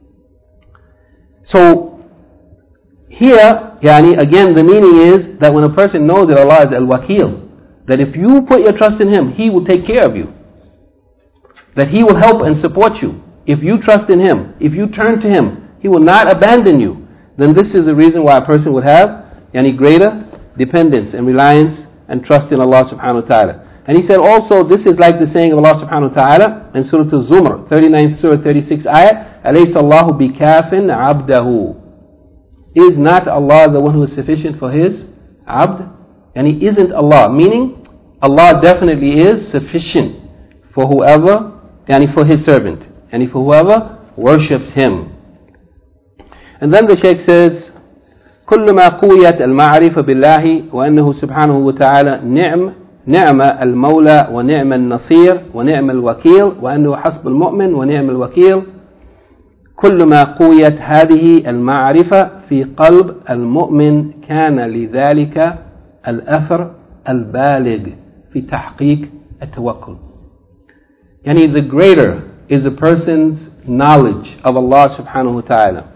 So, here, yani, again, the meaning is that when a person knows that Allah is Al-Wakeel, that if you put your trust in Him, He will take care of you. That He will help and support you. If you trust in Him, if you turn to Him, He will not abandon you. Then this is the reason why a person would have yani, greater dependence and reliance and trust in Allah subhanahu wa ta'ala. And he said also, this is like the saying of Allah subhanahu wa ta'ala in Surah Al-Zumar, thirty-ninth Surah, thirty-sixth ayat, أَلَيْسَ اللَّهُ بِكَافٍ عَبْدَهُ. Is not Allah the one who is sufficient for His abd? And He isn't Allah, meaning Allah definitely is sufficient for whoever, yani for His servant, and for whoever worships Him. And then the Shaykh says, كل ما قويت المعرفة بالله وأنه سبحانه وتعالى نعم نعم المولى ونعم النصير ونعم الوكيل وأنه حسب المؤمن ونعم الوكيل كلما قويت هذه المعرفة في قلب المؤمن كان لذلك الأثر البالغ في تحقيق التوكل. Yani the greater is a person's knowledge of Allah subhanahu wa ta'ala,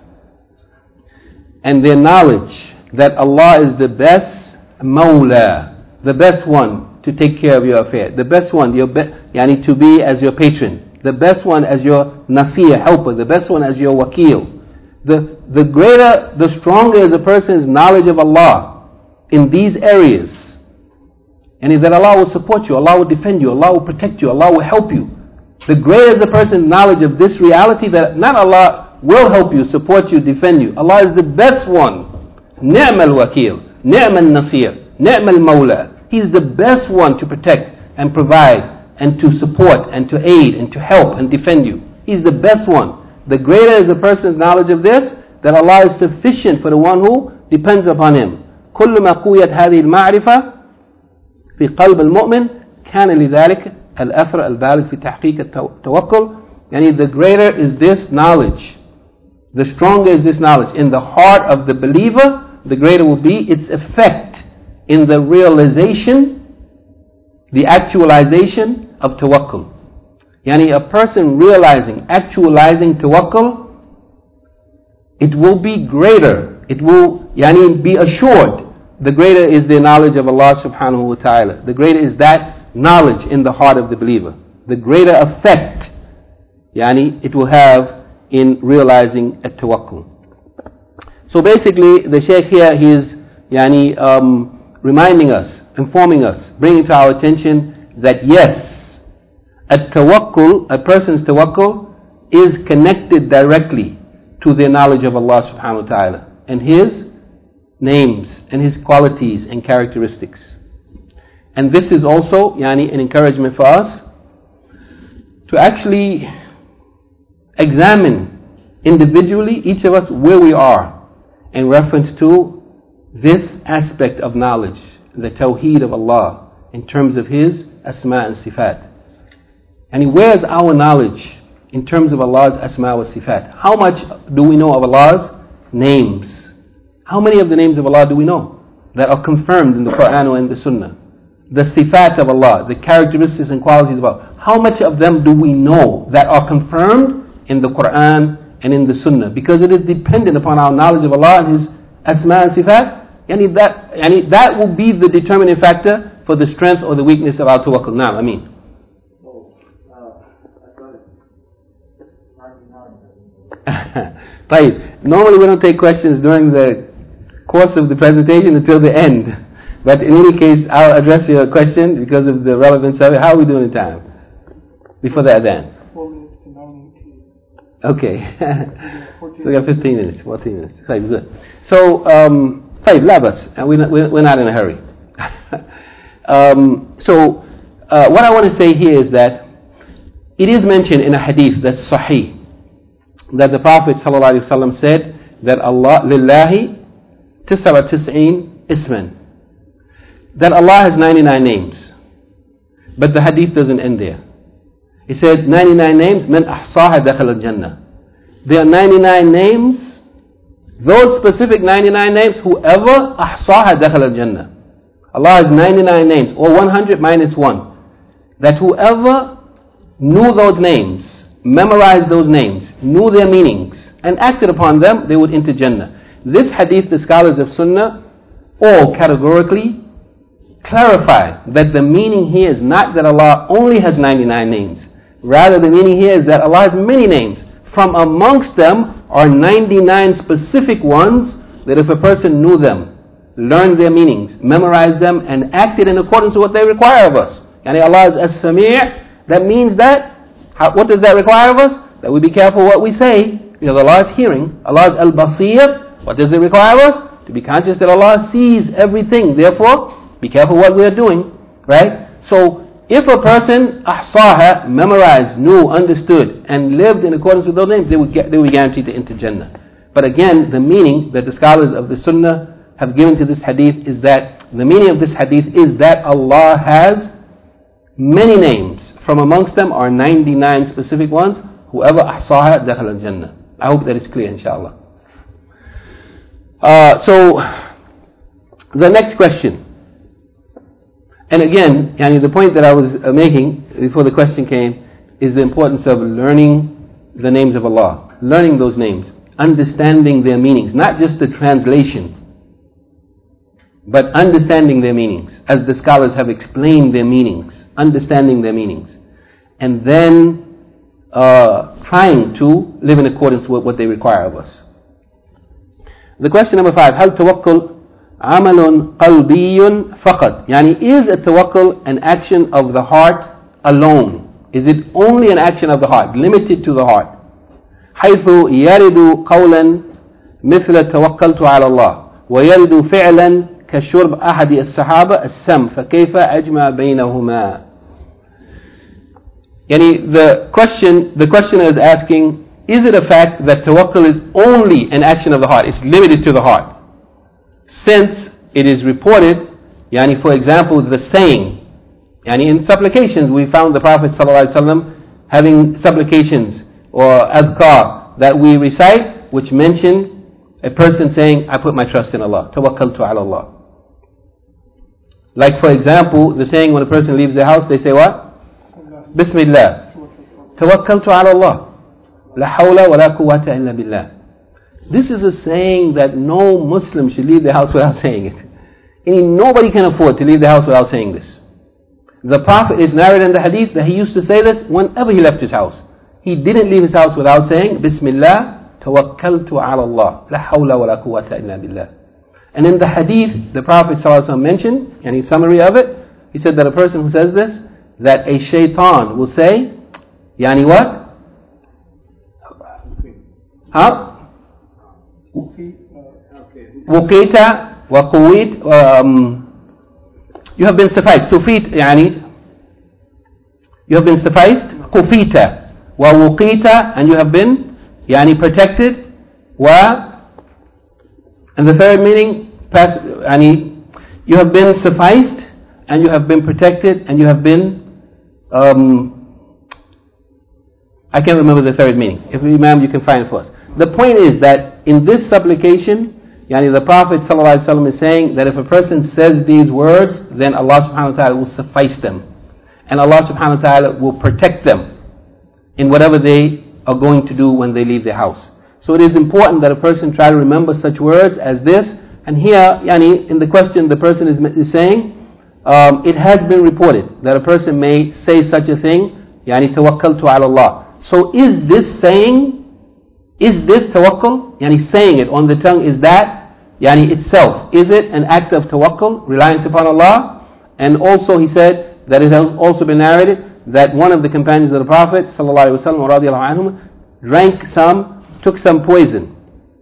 and their knowledge that Allah is the best Mawla, the best one to take care of your affair, the best one your be, yani to be as your patron, the best one as your nasir, helper, the best one as your wakil. The, the greater, the stronger is a person's knowledge of Allah in these areas, and that Allah will support you, Allah will defend you, Allah will protect you, Allah will help you. The greater is the person's knowledge of this reality that not Allah will help you, support you, defend you. Allah is the best one. Ni'mal wakil, ni'mal nasir, ni'mal mawla. He's the best one to protect and provide and to support and to aid and to help and defend you. He's the best one. The greater is the person's knowledge of this, that Allah is sufficient for the one who depends upon Him. كل ما قويت هذه المعرفة في قلب المؤمن كان لذلك الأثر البالغ في تحقيق التوكل. Yani the greater is this knowledge, the stronger is this knowledge in the heart of the believer, the greater will be its effect in the realization, the actualization of tawakkul. Yani a person realizing, actualizing tawakkul, it will be greater, it will yani be assured, the greater is the knowledge of Allah subhanahu wa ta'ala. The greater is that knowledge in the heart of the believer. The greater effect yani it will have in realizing a tawakkul. So basically the Shaykh here, he is yani, um, reminding us, informing us, bringing to our attention that yes, a tawakkul, a person's tawakkul is connected directly to the knowledge of Allah subhanahu wa ta'ala and His names and His qualities and characteristics. And this is also yani, an encouragement for us to actually examine individually, each of us, where we are in reference to this aspect of knowledge, the tawheed of Allah, in terms of His asma and sifat. And where is our knowledge in terms of Allah's asma wa sifat? How much do we know of Allah's names? How many of the names of Allah do we know that are confirmed in the Quran or in the Sunnah? The sifat of Allah, the characteristics and qualities of Allah. How much of them do we know that are confirmed in the Quran and in the Sunnah? Because it is dependent upon our knowledge of Allah and His asma and sifat. Yani that, yani that will be the determining factor for the strength or the weakness of our tawakkul. Now, I mean. Right. Normally we don't take questions during the course of the presentation until the end. But in any case, I'll address your question because of the relevance of it. How are we doing in time? Before the adhan? Four minutes to nine eighteen. Okay. So we got fifteen minutes, fourteen minutes. Right, good. So, um, five, labas. And we're not, we're not in a hurry. um, so, uh, what I want to say here is that it is mentioned in a hadith that's sahih, that the Prophet ﷺ said that Allah, lillahi tis'a tis'een isman, that Allah has ninety-nine names. But the hadith doesn't end there. He said ninety-nine names, man ahsaha dakhala al-jannah. There are ninety-nine names, those specific ninety-nine names, whoever ahsaha dakhala al-jannah. Allah has ninety-nine names, or one hundred minus one. That whoever knew those names, memorized those names, knew their meanings, and acted upon them, they would enter Jannah. This hadith, the scholars of Sunnah all categorically clarify that the meaning here is not that Allah only has ninety-nine names. Rather, the meaning here is that Allah has many names. From amongst them are ninety-nine specific ones that if a person knew them, learned their meanings, memorized them, and acted in accordance with what they require of us. Yani Allah is as-Sami', that means that, how, what does that require of us? That we be careful what we say, because Allah is hearing. Allah is al-Basir. What does it require of us? To be conscious that Allah sees everything. Therefore, be careful what we are doing. Right? So, if a person ahsaha, memorized, knew, understood, and lived in accordance with those names, they would, get, they would be guaranteed to enter Jannah. But again, the meaning that the scholars of the Sunnah have given to this hadith is that, the meaning of this hadith is that Allah has many names. From amongst them are ninety-nine specific ones. Whoever ahsaha dakhala al-Jannah. I hope that it's clear, inshallah. Uh, so, the next question. And again, yani the point that I was uh, making before the question came is the importance of learning the names of Allah. Learning those names. Understanding their meanings. Not just the translation, but understanding their meanings. As the scholars have explained their meanings. Understanding their meanings. And then uh, trying to live in accordance with what they require of us. The question number five. هل توكل عمل قلبي فقط? يعني is a tawakkul an action of the heart alone? Is it only an action of the heart, limited to the heart? حيث يرد قولا مثل توكلت على الله ويرد فعلا كشرب أحد الصحابة السم فكيف أجمع بينهما? يعني the question, the questioner is asking, is it a fact that tawakkul is only an action of the heart? It's limited to the heart. Since it is reported, yani for example, the saying, yani in supplications, we found the Prophet ﷺ having supplications or adhkar that we recite, which mention a person saying, I put my trust in Allah, tawakkaltu ala Allah. Like for example, the saying when a person leaves their house, they say what? Bismillah. Tawakkaltu ala Allah. La hawla wa la quwwata illa billah. This is a saying that no Muslim should leave the house without saying it. And nobody can afford to leave the house without saying this. The Prophet is narrated in the hadith that he used to say this whenever he left his house. He didn't leave his house without saying, Bismillah, tawakkaltu ala Allah, la hawla wa la quwwata illa billah. And in the hadith, the Prophet ﷺ mentioned, and in summary of it, he said that a person who says this, that a shaitan will say, yani what? Huh? Wuqita wa quwit, um, you have been sufficed. Sufit, yani, you have been sufficed. Qufita wa wuqita, and you have been, yani, protected. Wa, and the third meaning, pass, yani, you have been sufficed, and you have been protected, and you have been, um, I can't remember the third meaning. If Imam, you can find it for us. The point is that in this supplication, yani the Prophet ﷺ is saying that if a person says these words, then Allah subhanahu wa ta'ala will suffice them. And Allah subhanahu wa ta'ala will protect them in whatever they are going to do when they leave their house. So it is important that a person try to remember such words as this. And here, yani, in the question the person is, is saying, um, it has been reported that a person may say such a thing, yani tawakkaltu ala Allah. So is this saying, is this tawakkul? Yani saying it on the tongue, is that, yani itself, is it an act of tawakkul, reliance upon Allah? And also he said that it has also been narrated that one of the companions of the Prophet sallallahu alaihi wasallam drank some, took some poison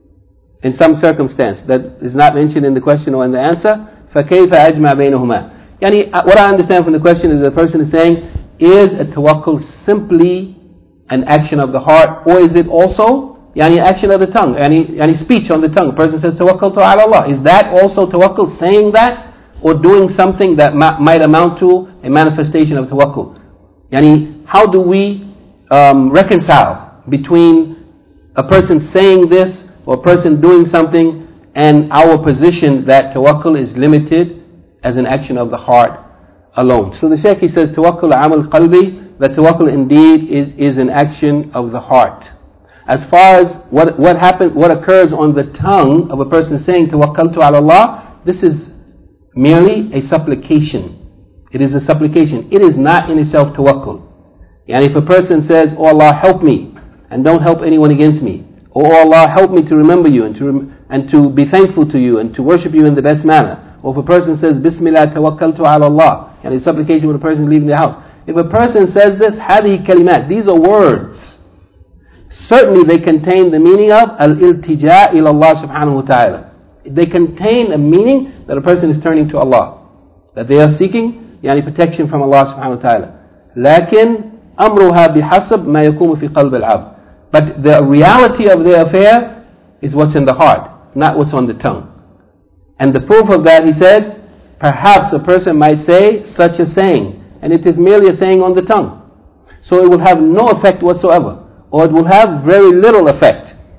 in some circumstance that is not mentioned in the question or in the answer. فَكَيْفَ أَجْمَعْ بَيْنَهُمَا? Yani what I understand from the question is the person is saying, is a tawakkul simply an action of the heart, or is it also yani action of the tongue, yani, yani speech on the tongue? A person says tawakkaltu ala Allah. Is that also tawakkul, saying that, or doing something that ma- might amount to a manifestation of tawakkul? Yani how do we um, reconcile between a person saying this or a person doing something and our position that tawakkul is limited as an action of the heart alone? So the Shaykh, he says tawakkul amal qalbi, that tawakkul indeed is, is an action of the heart. As far as what what happens, what occurs on the tongue of a person saying tawakkaltu ala Allah, this is merely a supplication. It is a supplication. It is not in itself tawakkul. And if a person says, "Oh Allah, help me, and don't help anyone against me," or "Oh Allah, help me to remember you and to rem- and to be thankful to you and to worship you in the best manner," or if a person says, "Bismillah tawakkaltu ala Allah," and a supplication when a person is leaving the house. If a person says this, hadihi kalimat, these are words. Certainly they contain the meaning of al-iltija ila Allah subhanahu wa ta'ala. They contain a meaning that a person is turning to Allah, that they are seeking yani protection from Allah subhanahu wa ta'ala. Lakin amruha bihasab ma yakumu fi qalb al-abd. But the reality of their affair is what's in the heart, not what's on the tongue. And the proof of that, he said, perhaps a person might say such a saying, and it is merely a saying on the tongue. So it will have no effect whatsoever, or it will have very little effect.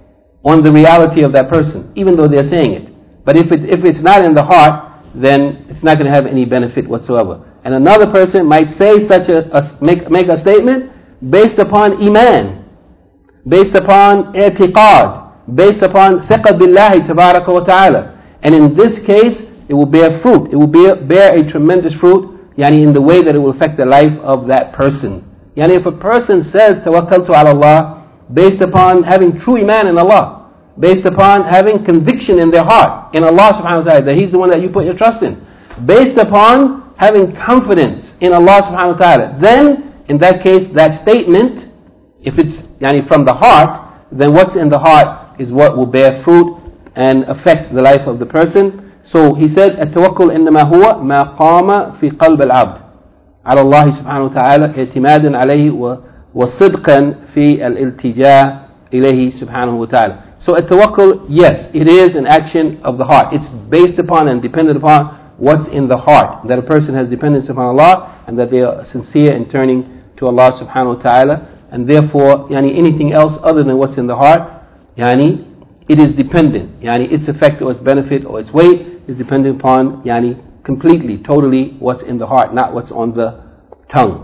on the reality of that person, even though they're saying it. But if it, if it's not in the heart, then it's not going to have any benefit whatsoever. And another person might say such a, a make, make a statement based upon iman, based upon i'tiqad, based upon thiqa billahi tabaraka wa ta'ala. And in this case, it will bear fruit. It will bear, bear a tremendous fruit, yani in the way that it will affect the life of that person. Yani if a person says tawakkaltu ala Allah, based upon having true iman in Allah, based upon having conviction in their heart in Allah subhanahu wa ta'ala, that He's the one that you put your trust in, based upon having confidence in Allah subhanahu wa ta'ala, then in that case, that statement, if it's yani from the heart, then what's in the heart is what will bear fruit and affect the life of the person. So he said, التوكل إنما هو ما قام في قلب العبد على الله سبحانه وتعالى اعتمادا عليه وصدقا في الالتجاء إليه سبحانه وتعالى. So التوكل, yes, it is an action of the heart. It's based upon and dependent upon what's in the heart, that a person has dependence upon Allah and that they are sincere in turning to Allah subhanahu wa ta'ala. And therefore, yani anything else other than what's in the heart, yani it is dependent. Yani its effect or its benefit or its weight is dependent upon yani completely, totally what's in the heart, not what's on the tongue.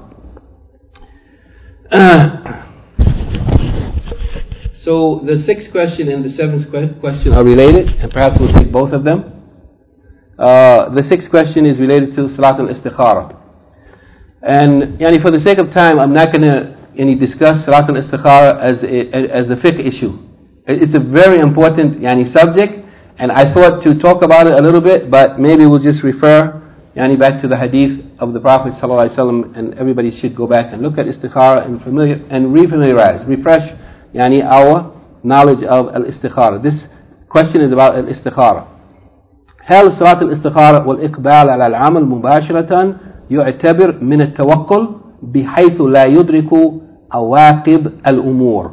Uh, so the sixth question and the seventh que- question are related, and perhaps we'll take both of them. Uh, the sixth question is related to Salat al-Istikhara. And yani for the sake of time, I'm not going to yani discuss Salat al-Istikhara as a, as a fiqh issue. It's a very important yani subject, and I thought to talk about it a little bit, but maybe we'll just refer yani back to the hadith of the Prophet sallallahu alaihi wasallam, and everybody should go back and look at istikhara and familiar and refamiliarize, refresh yani our knowledge of al-istikhara. This question is about al-istikhara. هل صلاة الاستخارة والإقبال على العمل مباشرة يعتبر من التوكل بحيث لا يدرك عواقب الأمور.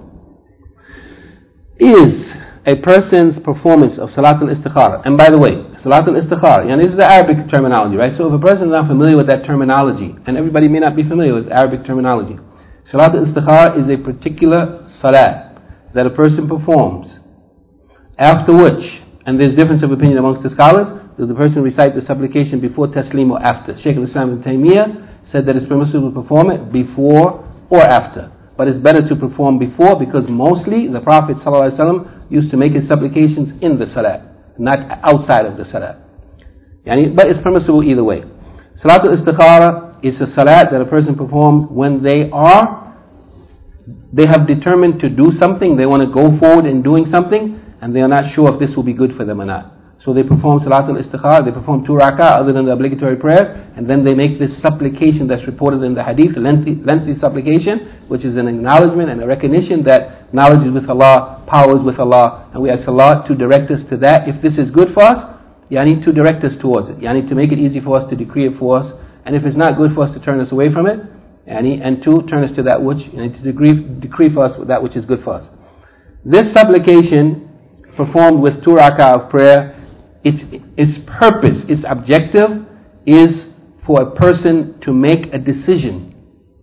Is a person's performance of Salat al-Istikhara, and by the way, Salat al-Istikhara, and this is the Arabic terminology, right? So if a person is not familiar with that terminology, and everybody may not be familiar with Arabic terminology, Salat al-Istikhara is a particular salat that a person performs, after which, and there's difference of opinion amongst the scholars, does the person recite the supplication before taslim or after? Shaykh al-Islam ibn Taymiyyah said that it's permissible to perform it before or after. But it's better to perform before, because mostly the Prophet ﷺ used to make his supplications in the salat, not outside of the salat. Yani, but it's permissible either way. Salat al-Istikhara is a salat that a person performs when they are, they have determined to do something, they want to go forward in doing something, and they are not sure if this will be good for them or not. So they perform Salat al-Istikhara, they perform two rak'ah other than the obligatory prayers, and then they make this supplication that's reported in the hadith, a lengthy, lengthy supplication, which is an acknowledgement and a recognition that knowledge is with Allah, power is with Allah, and we ask Allah to direct us to that. If this is good for us, yani to direct us towards it, yani to make it easy for us, to decree it for us, and if it's not good for us, to turn us away from it, yani, and to turn us to that which, and to decree, decree for us that which is good for us. This supplication, performed with two rak'ah of prayer, its its purpose, its objective is for a person to make a decision,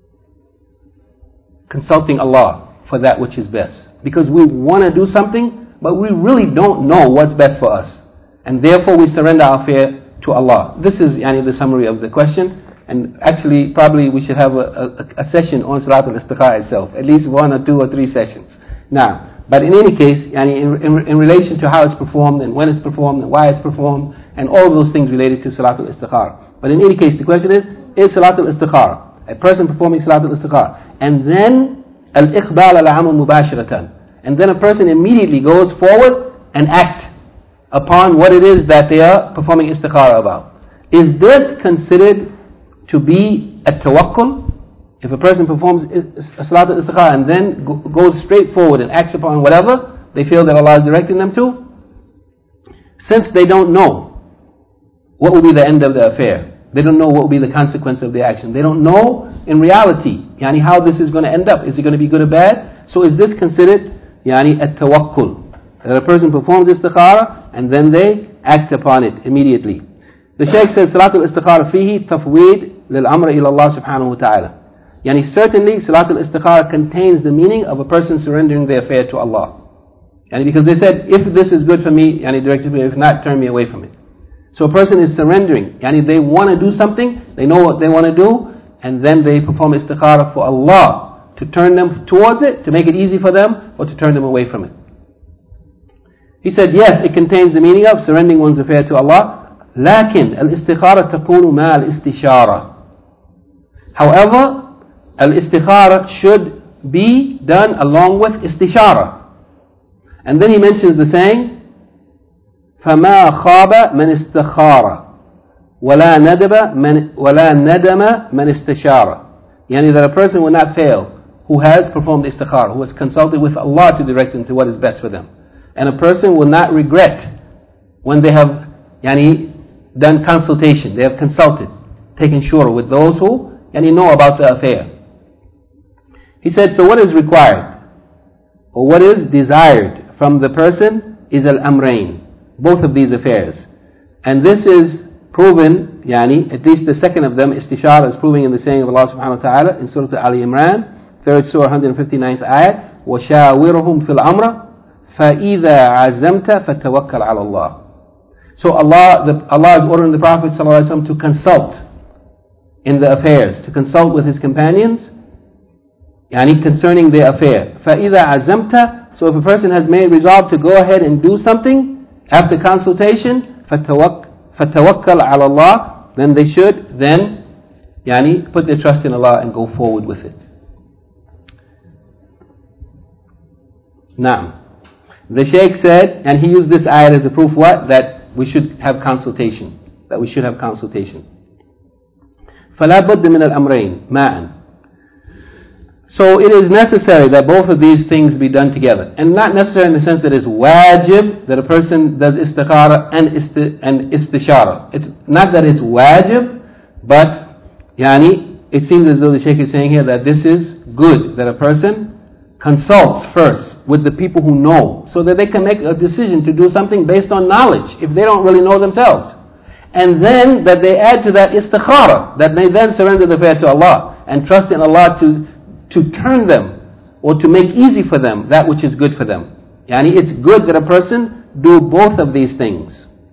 consulting Allah for that which is best. Because we want to do something, but we really don't know what's best for us, and therefore we surrender our affair to Allah. This is yani, the summary of the question, and actually probably we should have a, a, a session on Salat al-Istikhara itself, at least one or two or three sessions. Now, but in any case, yani in, in, in relation to how it's performed and when it's performed and why it's performed and all those things related to Salat al-Istikhara. But in any case, the question is, is Salat al-Istikhara, a person performing Salat al-Istikhara, and then al-Iqbal al-amal mubashiratan, and then a person immediately goes forward and act upon what it is that they are performing Istikhara about. Is this considered to be a tawakkul? If a person performs a Salat al-Istikhara and then go, goes straight forward and acts upon whatever they feel that Allah is directing them to, since they don't know what will be the end of the affair, they don't know what will be the consequence of their action, they don't know in reality yani how this is going to end up, is it going to be good or bad? So is this considered yani a tawakkul, that a person performs Istikhara and then they act upon it immediately? The Shaykh says, Salat al-Istikhara fihi tafweed lil-amr ila Allah subhanahu wa ta'ala. Yani certainly Salat al-Istikhara contains the meaning of a person surrendering their affair to Allah. And because they said, if this is good for me, yani direct me, if not, turn me away from it. So a person is surrendering. Yani they want to do something, they know what they want to do, and then they perform istikhara for Allah to turn them towards it, to make it easy for them, or to turn them away from it. He said, yes, it contains the meaning of surrendering one's affair to Allah. لكن الاستخارة تكون مع الاستشارة. However, al-istikhara should be done along with istishara. And then he mentions the saying, فَمَا خَابَ مَنْ اسْتَخَارَ وَلَا نَدَمَ مَنْ وَلَا نَدَمَ مَنْ اسْتَشَارَ. Yani that a person will not fail who has performed istikhara, who has consulted with Allah to direct them to what is best for them. And a person will not regret when they have yani, done consultation, they have consulted, taken shura with those who yani, know about the affair. He said, so what is required, or what is desired from the person is al-amrain, both of these affairs. And this is proven, yani, at least the second of them, istishara, is proving in the saying of Allah subhanahu wa ta'ala in Surah Ali Imran, third Surah, one hundred fifty-ninth ayat, وَشَاوِرُهُمْ فِي الْأَمْرِ فَإِذَا عَزَمْتَ فَتَوَكَّلْ عَلَى اللَّهِ. So Allah, the, Allah is ordering the Prophet ﷺ to consult in the affairs, to consult with his companions, yani concerning their affair. فَإِذَا عَزَمْتَ. So if a person has made resolve to go ahead and do something after consultation, فَتَوَكَّلْ عَلَى اللَّهِ, then they should then yani put their trust in Allah and go forward with it. Now, the Shaykh said, and he used this ayat as a proof what? That we should have consultation. That we should have consultation. فَلَا بُدَّ مِنَ الْأَمْرَيْنِ مَعًا. So it is necessary that both of these things be done together. And not necessary in the sense that it's wajib, that a person does istikhara and, isti- and istishara. It's not that it's wajib, but yani, it seems as though the Shaykh is saying here that this is good, that a person consults first with the people who know, so that they can make a decision to do something based on knowledge, if they don't really know themselves. And then that they add to that istikhara, that they then surrender the affair to Allah, and trust in Allah to, to turn them, or to make easy for them, that which is good for them. Yani it's good that a person do both of these things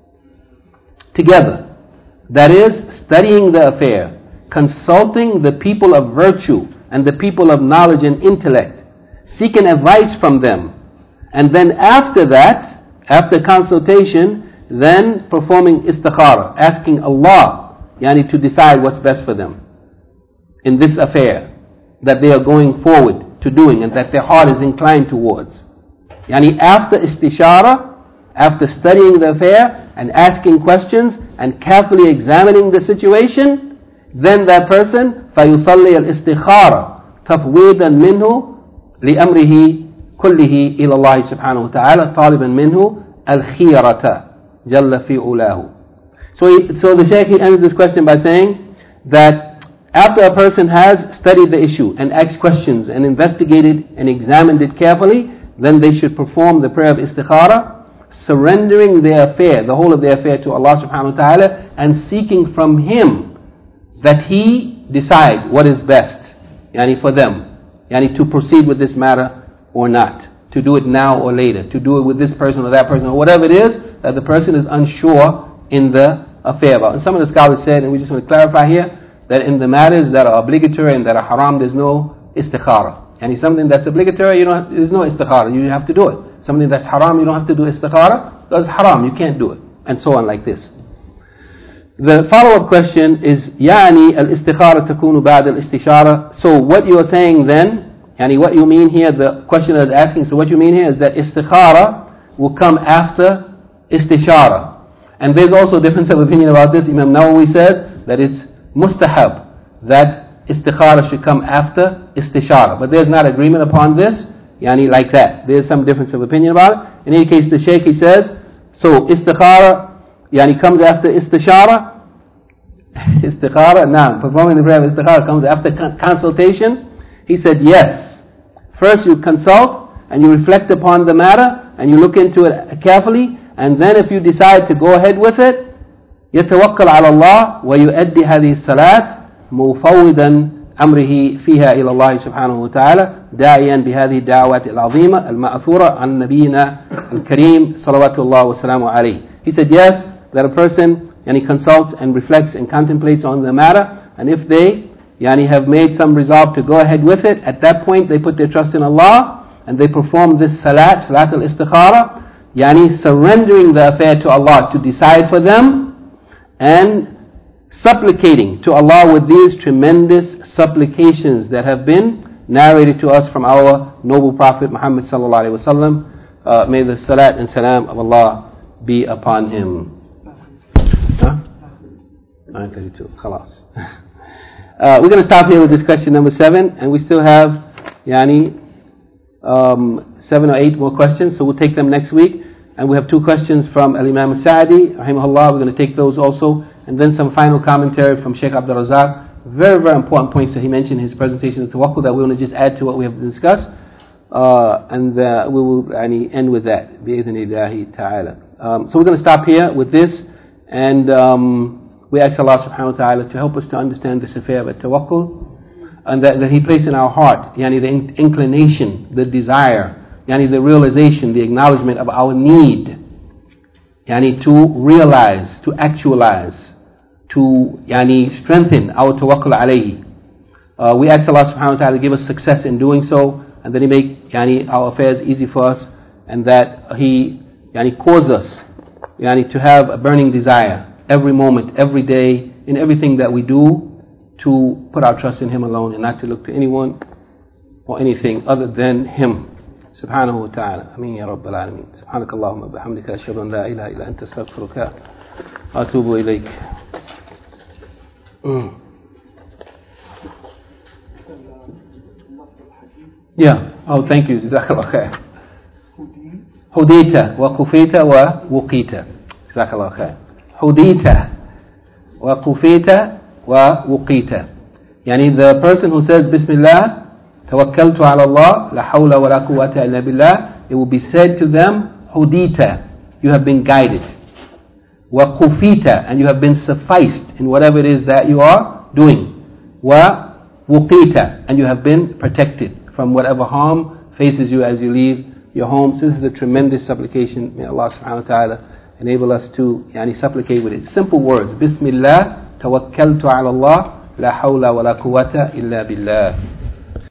together. That is, studying the affair, consulting the people of virtue, and the people of knowledge and intellect, seeking advice from them, and then after that, after consultation, then performing istikhara, asking Allah yani to decide what's best for them in this affair that they are going forward to doing and that their heart is inclined towards. Yani after istishara, after studying the affair and asking questions and carefully examining the situation, then that person فَيُصَلِّي الْإِسْتِخَارَ تَفْوِيضًا مِنْهُ لأمره كله إلى الله سبحانه وتعالى طالبا منه الخيرة جل في علاه. So, he, so the Shaykh ends this question by saying that after a person has studied the issue and asked questions and investigated and examined it carefully, then they should perform the prayer of istikhara, surrendering their affair, the whole of their affair to Allah subhanahu wa ta'ala, and seeking from Him that He decide what is best yani for them. Yani to proceed with this matter or not, to do it now or later, to do it with this person or that person, or whatever it is that the person is unsure in the affair about. And some of the scholars said, and we just want to clarify here, that in the matters that are obligatory and that are haram, there's no istikhara. And something that's obligatory, you don't have, there's no istikhara, you have to do it. Something that's haram, you don't have to do istikhara, because haram, you can't do it. And so on like this. The follow-up question is, يعني الاستخارة تكون بعد الاستشارة. So what you are saying then, يعني what you mean here, the questioner is asking, so what you mean here is that istikhara will come after istishara. And there's also a difference of opinion about this. Imam Nawawi says that it's mustahab, that istikhara should come after istishara. But there's not agreement upon this, yani like that. There's some difference of opinion about it. In any case, the Shaykh, he says, so istikhara yani comes after istishara. Istikhara, now performing the prayer of istikhara comes after consultation. He said yes. First you consult and you reflect upon the matter and you look into it carefully, and then if you decide to go ahead with it, يتوكل على الله ويؤدي هذه الصلاة مفوضا أمره فيها إلى الله سبحانه وتعالى داعيا بهذه الدعوات العظيمة المأثورة عن نبينا الكريم صلوات الله وسلامه عليه. He said yes, that a person yani, consults and reflects and contemplates on the matter, and if they yani, have made some resolve to go ahead with it, at that point they put their trust in Allah and they perform this salat, salat al-istikhara, yani surrendering the affair to Allah to decide for them and supplicating to Allah with these tremendous supplications that have been narrated to us from our noble Prophet Muhammad sallallahu alaihi wasallam. Uh, may the salat and salam of Allah be upon him. Huh? nine thirty-two. Khalas. Uh, we're going to stop here with this question number seven, and we still have yani, um, seven or eight more questions, so we'll take them next week. And we have two questions from Al-Imam Al-Sa'di, rahimahullah. We're going to take those also, and then some final commentary from Sheikh Abdul Razak. Very, very important points that he mentioned in his presentation of Tawakkul that we want to just add to what we have discussed. Uh, and uh, we will yani, end with that, bi'idhnillahi ta'ala. Um, so we're going to stop here with this, and um, we ask Allah subhanahu wa ta'ala to help us to understand this affair of Tawakkul, and that, that He placed in our heart, yani the in- inclination, the desire, yani the realization, the acknowledgement of our need, yani to realize, to actualize, to yani strengthen our tawakkul alayhi. Uh, we ask Allah subhanahu wa ta'ala to give us success in doing so, and that He make yani our affairs easy for us, and that He yani cause us yani to have a burning desire every moment, every day, in everything that we do, to put our trust in Him alone and not to look to anyone or anything other than Him. سبحانه وتعالى أمين يا رب العالمين. سبحانك اللهم وبحمدك أشهد أن لا إله إلا أنت أستغفرك وأتوب إليك. Yeah. Oh, thank you. جزاك الله خير. هديت وكفيت ووقيت. جزاك الله خير. هديت وكفيت ووقيت. يعني the person who says Bismillah, توكلت على الله لا حول ولا قوة إلا بالله, it will be said to them, Hudita, you have been guided. Wa kufita, and you have been sufficed in whatever it is that you are doing. Wa wuqita, and you have been protected from whatever harm faces you as you leave your home. So this is a tremendous supplication. May Allah subhanahu wa ta'ala enable us to yani, supplicate with it. Simple words. Bismillah, tawakkaltu ala Allah, la hawla wa la quwwata illa billah.